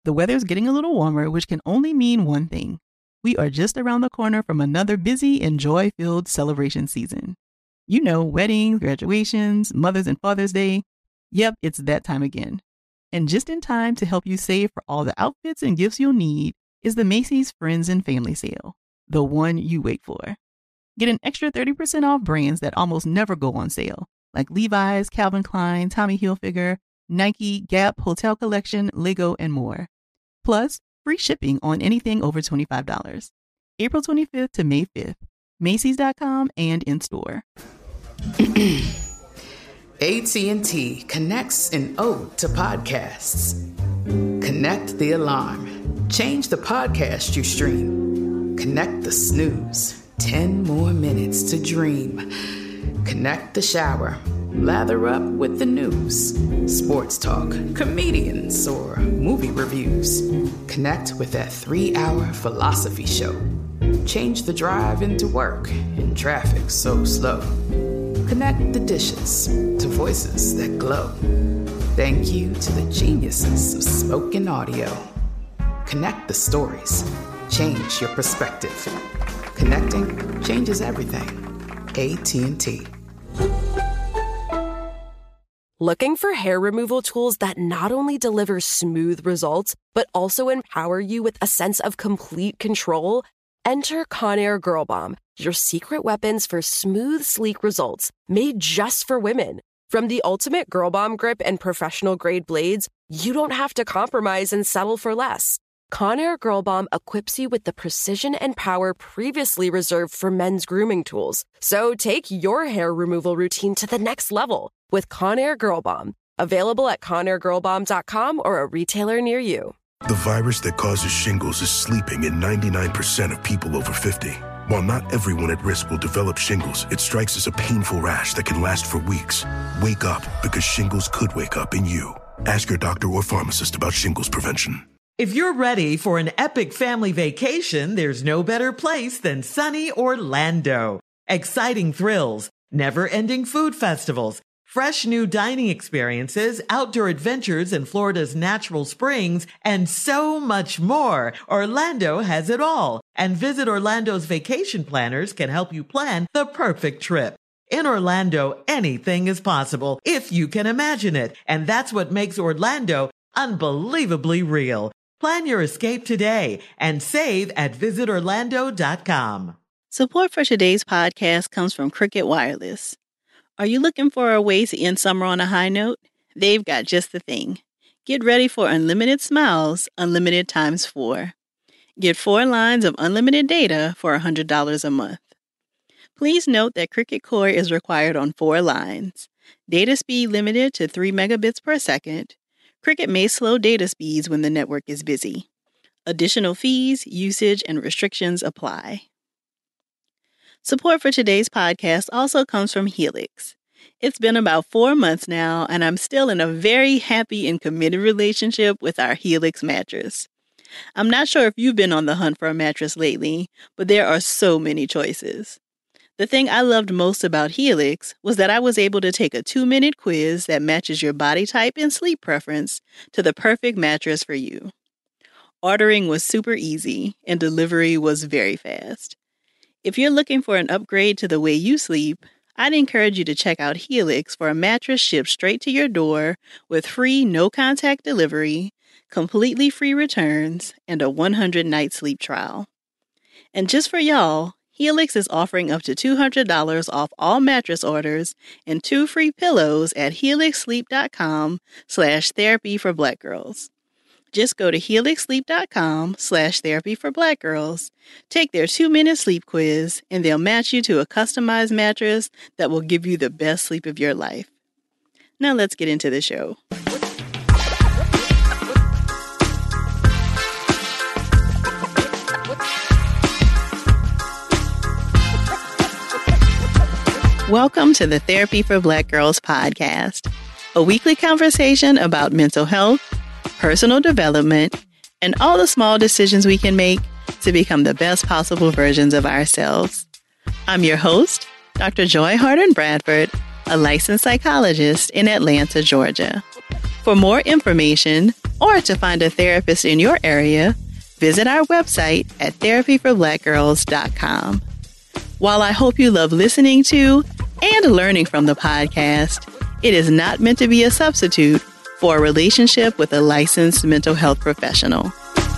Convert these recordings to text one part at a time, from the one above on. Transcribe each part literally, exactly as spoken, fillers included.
The weather's getting a little warmer, which can only mean one thing. We are just around the corner from another busy and joy-filled celebration season. You know, weddings, graduations, Mother's and Father's Day. Yep, it's that time again. And just in time to help you save for all the outfits and gifts you'll need is the Macy's Friends and Family Sale, the one you wait for. Get an extra thirty percent off brands that almost never go on sale, like Levi's, Calvin Klein, Tommy Hilfiger, Nike, Gap, Hotel Collection, Lego, and more. Plus, free shipping on anything over twenty-five dollars. April twenty-fifth to May fifth. Macy's dot com and in-store. A T and T connects an ode to podcasts. Connect the alarm. Change the podcast you stream. Connect the snooze. Ten more minutes to dream. Connect the shower. Lather up with the news. Sports talk, comedians, or movie reviews. Connect with that three-hour philosophy show. Change the drive into work in traffic so slow. Connect the dishes to voices that glow. Thank you to the geniuses of spoken audio. Connect the stories. Change your perspective. Connecting changes everything. A T and T. Looking for hair removal tools that not only deliver smooth results, but also empower you with a sense of complete control? Enter Conair Girl Bomb, your secret weapons for smooth, sleek results, made just for women. From the ultimate Girl Bomb grip and professional-grade blades, you don't have to compromise and settle for less. Conair Girl Bomb equips you with the precision and power previously reserved for men's grooming tools. So take your hair removal routine to the next level with Conair Girl Bomb. Available at conair girl bomb dot com or a retailer near you. The virus that causes shingles is sleeping in ninety-nine percent of people over fifty. While not everyone at risk will develop shingles, it strikes as a painful rash that can last for weeks. Wake up, because shingles could wake up in you. Ask your doctor or pharmacist about shingles prevention. If you're ready for an epic family vacation, there's no better place than sunny Orlando. Exciting thrills, never-ending food festivals, fresh new dining experiences, outdoor adventures in Florida's natural springs, and so much more. Orlando has it all. And Visit Orlando's vacation planners can help you plan the perfect trip. In Orlando, anything is possible if you can imagine it. And that's what makes Orlando unbelievably real. Plan your escape today and save at visit orlando dot com. Support for today's podcast comes from Cricket Wireless. Are you looking for a way to end summer on a high note? They've got just the thing. Get ready for unlimited smiles, unlimited times four. Get four lines of unlimited data for one hundred dollars a month. Please note that Cricket Core is required on four lines. Data speed limited to three megabits per second. Cricket may slow data speeds when the network is busy. Additional fees, usage, and restrictions apply. Support for today's podcast also comes from Helix. It's been about four months now, and I'm still in a very happy and committed relationship with our Helix mattress. I'm not sure if you've been on the hunt for a mattress lately, but there are so many choices. The thing I loved most about Helix was that I was able to take a two-minute quiz that matches your body type and sleep preference to the perfect mattress for you. Ordering was super easy, and delivery was very fast. If you're looking for an upgrade to the way you sleep, I'd encourage you to check out Helix for a mattress shipped straight to your door with free no-contact delivery, completely free returns, and a one hundred night sleep trial. And just for y'all, Helix is offering up to two hundred dollars off all mattress orders and two free pillows at helixsleep.com slash therapy for black girls. Just go to helixsleep.com slash therapy for black girls, take their two-minute sleep quiz, and they'll match you to a customized mattress that will give you the best sleep of your life. Now let's get into the show. Welcome to the Therapy for Black Girls podcast, a weekly conversation about mental health, personal development, and all the small decisions we can make to become the best possible versions of ourselves. I'm your host, Doctor Joy Harden Bradford, a licensed psychologist in Atlanta, Georgia. For more information, or to find a therapist in your area, visit our website at therapy for black girls dot com. While I hope you love listening to and learning from the podcast, it is not meant to be a substitute for a relationship with a licensed mental health professional.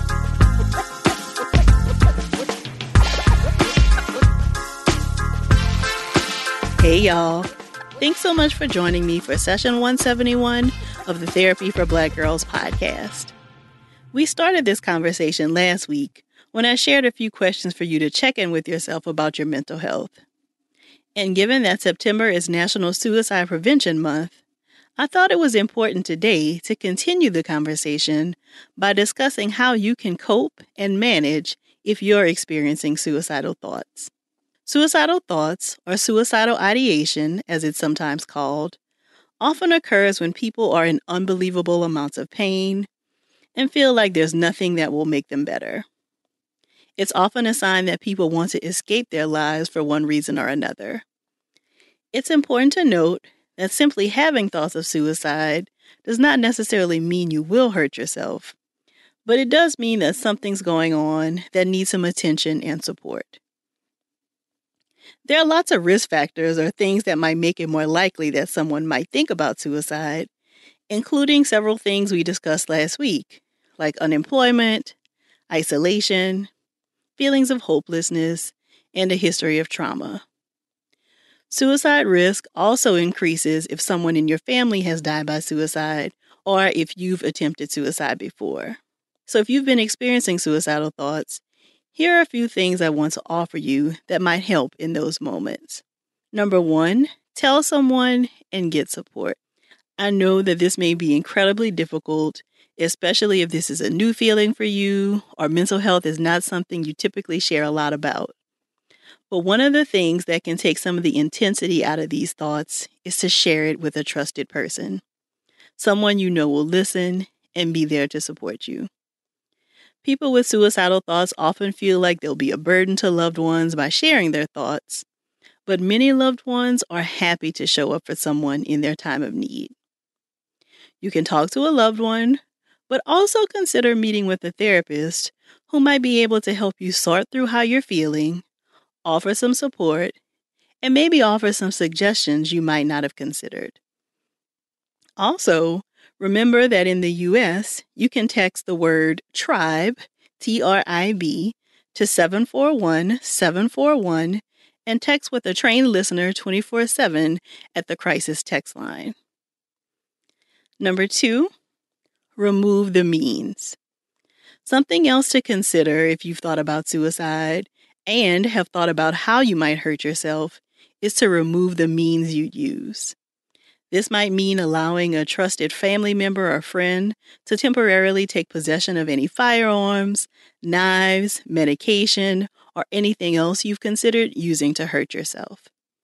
Hey y'all. Thanks so much for joining me for session one seventy-one of the Therapy for Black Girls podcast. We started this conversation last week when I shared a few questions for you to check in with yourself about your mental health. And given that September is National Suicide Prevention Month, I thought it was important today to continue the conversation by discussing how you can cope and manage if you're experiencing suicidal thoughts. Suicidal thoughts, or suicidal ideation, as it's sometimes called, often occurs when people are in unbelievable amounts of pain and feel like there's nothing that will make them better. It's often a sign that people want to escape their lives for one reason or another. It's important to note that simply having thoughts of suicide does not necessarily mean you will hurt yourself, but it does mean that something's going on that needs some attention and support. There are lots of risk factors or things that might make it more likely that someone might think about suicide, including several things we discussed last week, like unemployment, isolation, feelings of hopelessness, and a history of trauma. Suicide risk also increases if someone in your family has died by suicide or if you've attempted suicide before. So if you've been experiencing suicidal thoughts, here are a few things I want to offer you that might help in those moments. Number one, tell someone and get support. I know that this may be incredibly difficult, especially if this is a new feeling for you or mental health is not something you typically share a lot about. But one of the things that can take some of the intensity out of these thoughts is to share it with a trusted person, someone you know will listen and be there to support you. People with suicidal thoughts often feel like they'll be a burden to loved ones by sharing their thoughts, but many loved ones are happy to show up for someone in their time of need. You can talk to a loved one, but also consider meeting with a therapist who might be able to help you sort through how you're feeling, offer some support, and maybe offer some suggestions you might not have considered. Also, remember that in the U S, you can text the word TRIBE, T R I B, to seven four one seven four one and text with a trained listener twenty-four seven at the crisis text line. Number two, remove the means. Something else to consider if you've thought about suicide and have thought about how you might hurt yourself is to remove the means you'd use. This might mean allowing a trusted family member or friend to temporarily take possession of any firearms, knives, medication, or anything else you've considered using to hurt yourself.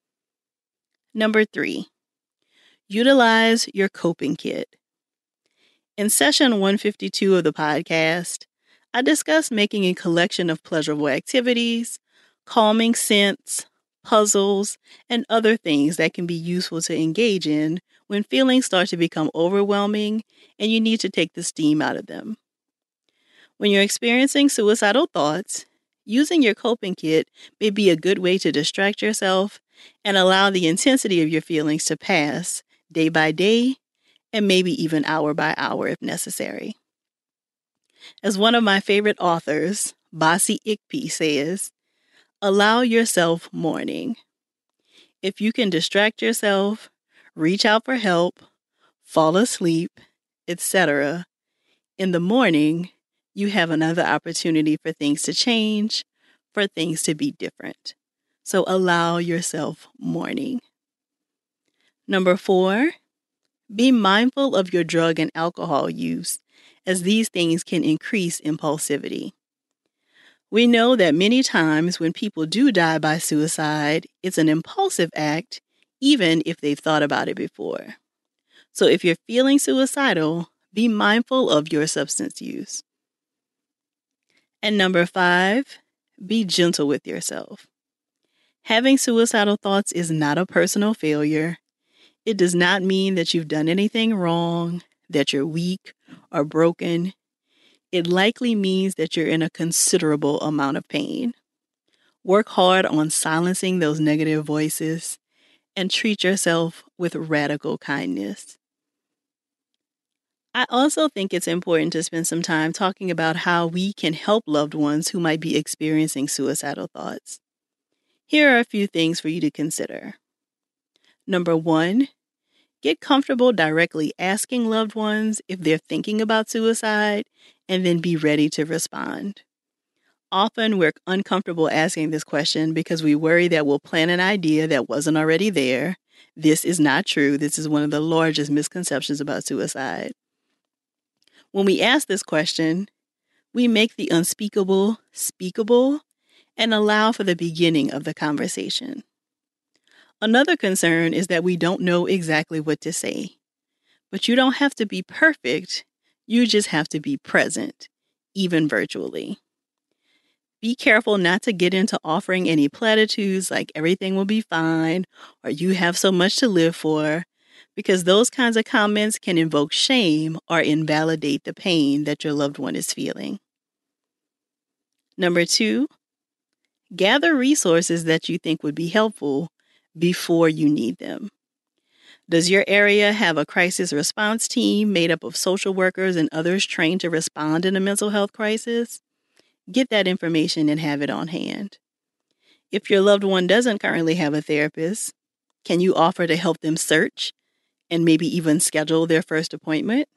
Number three, utilize your coping kit. In session one fifty-two of the podcast, I discussed making a collection of pleasurable activities, calming scents, puzzles, and other things that can be useful to engage in when feelings start to become overwhelming and you need to take the steam out of them. When you're experiencing suicidal thoughts, using your coping kit may be a good way to distract yourself and allow the intensity of your feelings to pass day by day and maybe even hour by hour if necessary. As one of my favorite authors, Bossy Ikpi, says, allow yourself mourning. If you can distract yourself, reach out for help, fall asleep, et cetera, in the morning, you have another opportunity for things to change, for things to be different. So allow yourself mourning. Number four, be mindful of your drug and alcohol use, as these things can increase impulsivity. We know that many times when people do die by suicide, it's an impulsive act, even if they've thought about it before. So if you're feeling suicidal, be mindful of your substance use. And number five, be gentle with yourself. Having suicidal thoughts is not a personal failure. It does not mean that you've done anything wrong, that you're weak, or broken, it likely means that you're in a considerable amount of pain. Work hard on silencing those negative voices and treat yourself with radical kindness. I also think it's important to spend some time talking about how we can help loved ones who might be experiencing suicidal thoughts. Here are a few things for you to consider. Number one, get comfortable directly asking loved ones if they're thinking about suicide, and then be ready to respond. Often we're uncomfortable asking this question because we worry that we'll plant an idea that wasn't already there. This is not true. This is one of the largest misconceptions about suicide. When we ask this question, we make the unspeakable speakable and allow for the beginning of the conversation. Another concern is that we don't know exactly what to say. But you don't have to be perfect. You just have to be present, even virtually. Be careful not to get into offering any platitudes like everything will be fine or you have so much to live for, because those kinds of comments can invoke shame or invalidate the pain that your loved one is feeling. Number two, gather resources that you think would be helpful before you need them. Does your area have a crisis response team made up of social workers and others trained to respond in a mental health crisis? Get that information and have it on hand. If your loved one doesn't currently have a therapist, can you offer to help them search and maybe even schedule their first appointment?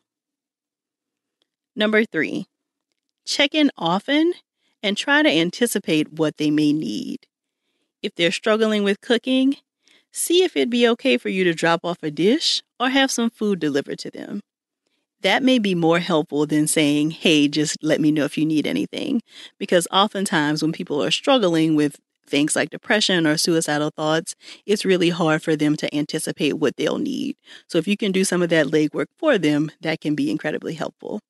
Number three, check in often and try to anticipate what they may need. If they're struggling with cooking, see if it'd be okay for you to drop off a dish or have some food delivered to them. That may be more helpful than saying, hey, just let me know if you need anything. Because oftentimes when people are struggling with things like depression or suicidal thoughts, it's really hard for them to anticipate what they'll need. So if you can do some of that legwork for them, that can be incredibly helpful.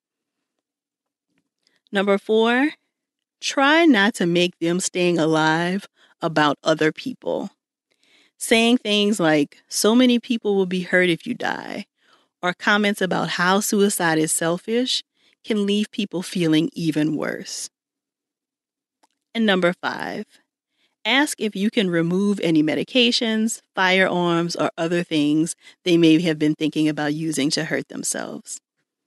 Number four, try not to make them staying alive about other people. Saying things like, so many people will be hurt if you die, or comments about how suicide is selfish can leave people feeling even worse. And number five, ask if you can remove any medications, firearms, or other things they may have been thinking about using to hurt themselves.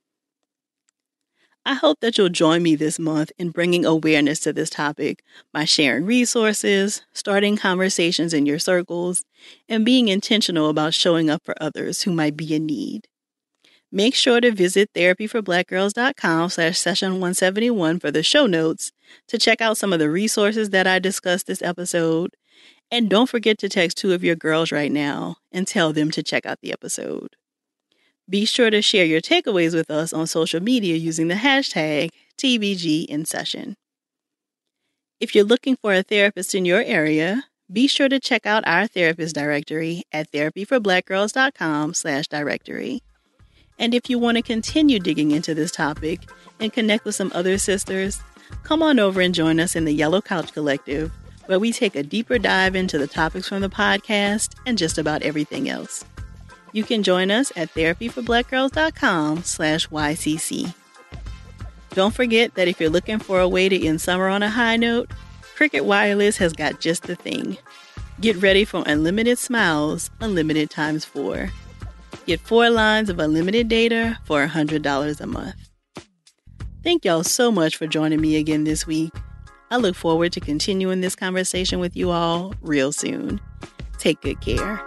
I hope that you'll join me this month in bringing awareness to this topic by sharing resources, starting conversations in your circles, and being intentional about showing up for others who might be in need. Make sure to visit therapyforblackgirls.com slash session 171 for the show notes to check out some of the resources that I discussed this episode. And don't forget to text two of your girls right now and tell them to check out the episode. Be sure to share your takeaways with us on social media using the hashtag T B G in session. If you're looking for a therapist in your area, be sure to check out our therapist directory at therapyforblackgirls.com slash directory. And if you want to continue digging into this topic and connect with some other sisters, come on over and join us in the Yellow Couch Collective, where we take a deeper dive into the topics from the podcast and just about everything else. You can join us at therapyforblackgirls.com slash YCC. Don't forget that if you're looking for a way to end summer on a high note, Cricket Wireless has got just the thing. Get ready for unlimited smiles, unlimited times four. Get four lines of unlimited data for one hundred dollars a month. Thank y'all so much for joining me again this week. I look forward to continuing this conversation with you all real soon. Take good care.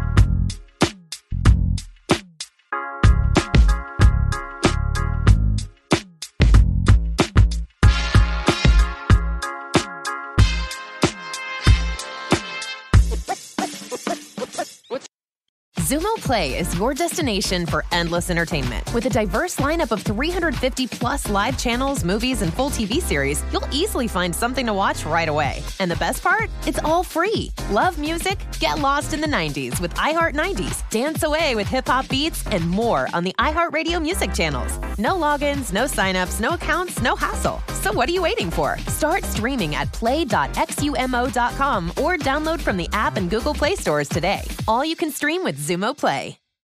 Xumo Play is your destination for endless entertainment. With a diverse lineup of three hundred fifty plus live channels, movies, and full T V series, you'll easily find something to watch right away. And the best part? It's all free. Love music? Get lost in the nineties with iHeart nineties, dance away with hip-hop beats, and more on the iHeartRadio music channels. No logins, no signups, no accounts, no hassle. So what are you waiting for? Start streaming at play dot xumo dot com or download from the app and Google Play stores today. All you can stream with Xumo Play.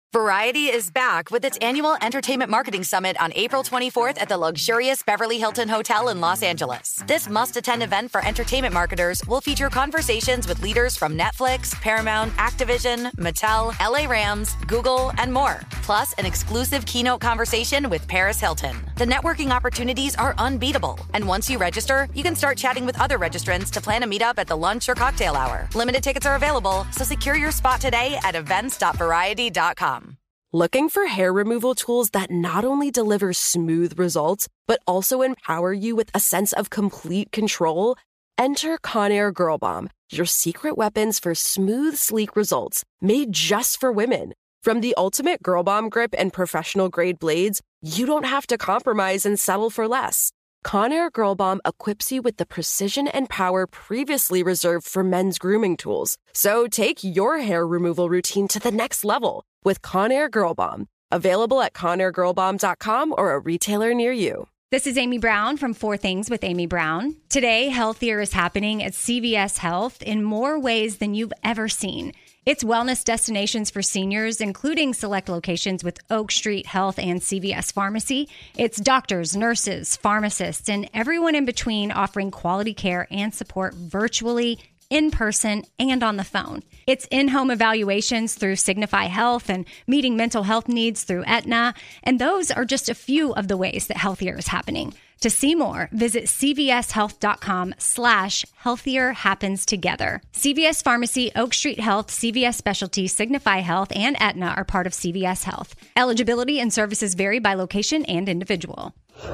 Variety is back with its annual Entertainment Marketing Summit on April twenty-fourth at the luxurious Beverly Hilton Hotel in Los Angeles. This must-attend event for entertainment marketers will feature conversations with leaders from Netflix, Paramount, Activision, Mattel, L A Rams, Google, and more. Plus, an exclusive keynote conversation with Paris Hilton. The networking opportunities are unbeatable. And once you register, you can start chatting with other registrants to plan a meetup at the lunch or cocktail hour. Limited tickets are available, so secure your spot today at events dot variety dot com. Looking for hair removal tools that not only deliver smooth results, but also empower you with a sense of complete control? Enter Conair Girl Bomb, your secret weapons for smooth, sleek results, made just for women. From the ultimate Girl Bomb grip and professional-grade blades, you don't have to compromise and settle for less. Conair Girl Bomb equips you with the precision and power previously reserved for men's grooming tools. So take your hair removal routine to the next level with Conair Girl Bomb. Available at conair girl bomb dot com or a retailer near you. This is Amy Brown from Four Things with Amy Brown. Today, healthier is happening at C V S Health in more ways than you've ever seen. It's wellness destinations for seniors, including select locations with Oak Street Health and C V S Pharmacy. It's doctors, nurses, pharmacists, and everyone in between offering quality care and support virtually, in person, and on the phone. It's in-home evaluations through Signify Health and meeting mental health needs through Aetna. And those are just a few of the ways that healthier is happening. To see more, visit cvshealth.com slash healthier happens together. C V S Pharmacy, Oak Street Health, C V S Specialty, Signify Health, and Aetna are part of C V S Health. Eligibility and services vary by location and individual.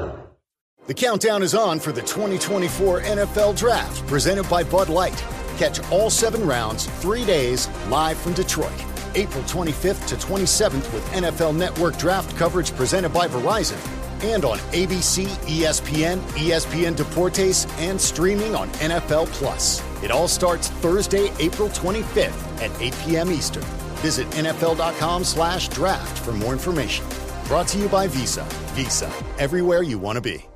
The countdown is on for the twenty twenty-four N F L Draft, presented by Bud Light. Catch all seven rounds, three days, live from Detroit. April twenty-fifth to twenty-seventh with N F L Network Draft coverage presented by Verizon. And on A B C, E S P N, E S P N Deportes, and streaming on N F L Plus. It all starts Thursday, April twenty-fifth at eight p.m. Eastern. Visit nfl.com slash draft for more information. Brought to you by Visa. Visa, everywhere you want to be.